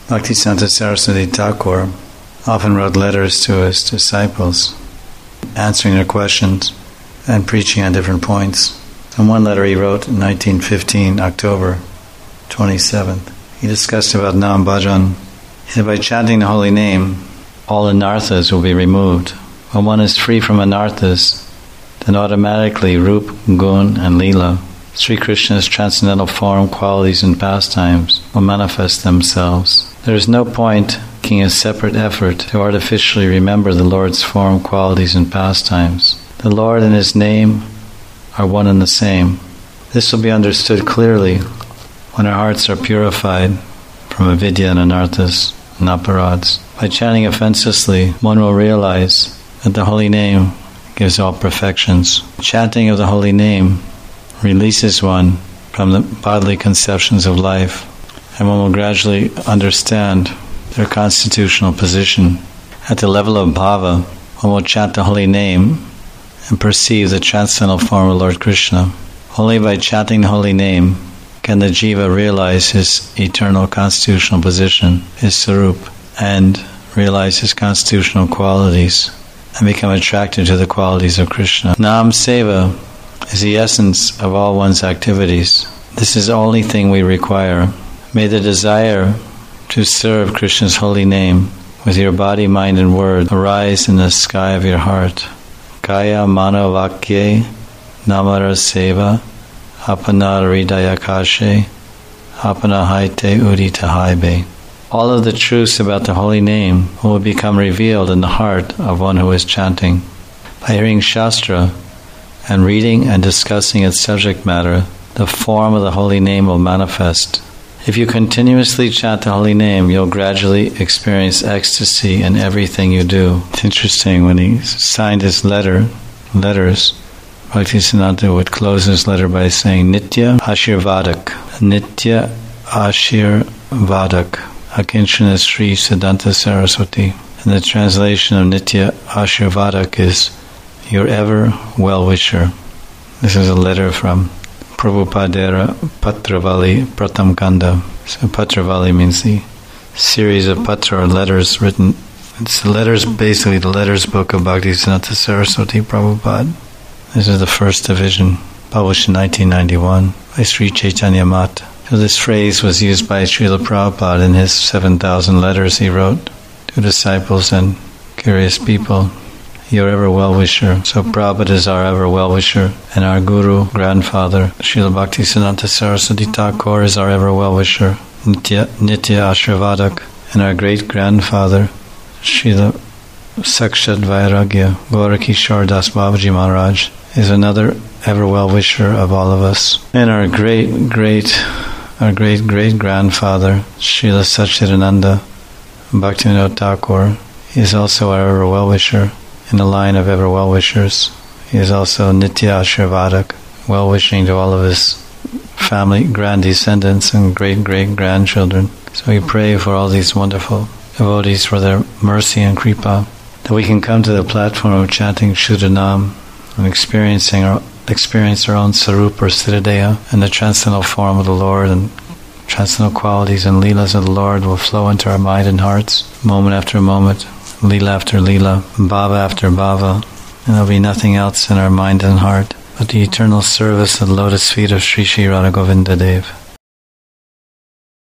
Bhaktisiddhanta Saraswati Thakur often wrote letters to his disciples, answering their questions and preaching on different points. In one letter he wrote in 1915, October 27th, he discussed about Nam Bhajan. He said, by chanting the holy name, all anarthas will be removed. When one is free from anarthas, then automatically Rup, Gun, and Leela, Sri Krishna's transcendental form, qualities, and pastimes will manifest themselves. There is no point making a separate effort to artificially remember the Lord's form, qualities, and pastimes. The Lord and His name are one and the same. This will be understood clearly when our hearts are purified from avidya and anarthas and aparads. By chanting offenselessly, one will realize that the holy name gives all perfections. Chanting of the holy name releases one from the bodily conceptions of life, and one will gradually understand their constitutional position. At the level of bhava, one will chant the holy name and perceive the transcendental form of Lord Krishna. Only by chanting the holy name can the jiva realize his eternal constitutional position, his sarup, and realize his constitutional qualities and become attracted to the qualities of Krishna. Nam seva is the essence of all one's activities. This is the only thing we require. May the desire to serve Krishna's holy name with your body, mind, and word arise in the sky of your heart. Kaya mano vakye namara seva apana hridayakashe apana haite udita haibe. All of the truths about the holy name will become revealed in the heart of one who is chanting. By hearing Shastra and reading and discussing its subject matter, the form of the holy name will manifest. If you continuously chant the holy name, you'll gradually experience ecstasy in everything you do. It's interesting, when he signed his letters, Bhaktisiddhanta would close his letter by saying, Nitya Ashirvadak, Nitya Ashirvadak, Akinchana Sri Siddhanta Saraswati. And the translation of Nitya Ashirvadak is, your ever well-wisher. This is a letter from Prabhupada Patravali Pratham Kanda. So Patravali means the series of patra, or letters written. It's the letters, basically the letters book of Bhaktisiddhanta Saraswati Prabhupada. This is the first division, published in 1991 by Sri Chaitanya Mat. So this phrase was used by Srila Prabhupada in his 7,000 letters he wrote to disciples and curious people. Your ever well-wisher. So Prabhupada is our ever well-wisher, and our Guru, grandfather, Srila Bhaktisiddhanta Saraswati Thakur is our ever well-wisher, Nitya Ashirvadak, and our great-grandfather, Srila Sakshat Vairagya, Gaurakishore Das Babaji Maharaj, is another ever well-wisher of all of us. And our great-great-grandfather, Srila Satchidananda Bhaktivinoda Thakur, is also our ever well-wisher. In the line of ever well-wishers, he is also Nitya Ashirvadak, well-wishing to all of his family, grand descendants, and great-great-grandchildren. So we pray for all these wonderful devotees for their mercy and kripa, that we can come to the platform of chanting Shuddhanam and experience our own sarup or siddhadeha, and the transcendental form of the Lord, and transcendental qualities and leelas of the Lord will flow into our mind and hearts, moment after moment, Leela after Leela, Bhava after Bhava, and there will be nothing else in our mind and heart but the eternal service of the lotus feet of Sri Sri Radha Govinda Dev.